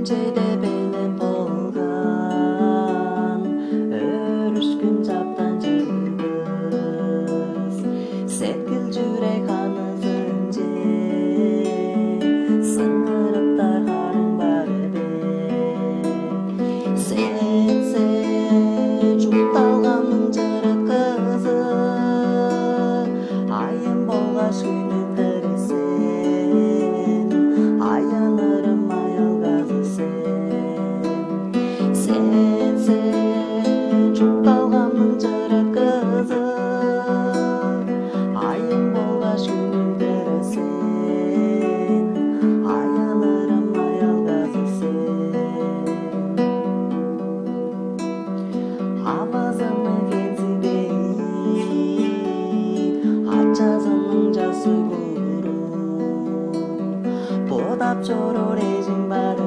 Жеде белем болгон өрүшкүн жаптан жылбыз сепкил жүрек анызын же сыңырыптар харың барбы сенсе жукталгандын жырык кызы айым болгоч күнүм терисен аянырым аялгазы сенсе жукталгандын жырык кызы айым болгоч күнүм терисен аянырым аялгазы авазымы кетсибей ат жазымның жасы куру бодап жорор эжиң бары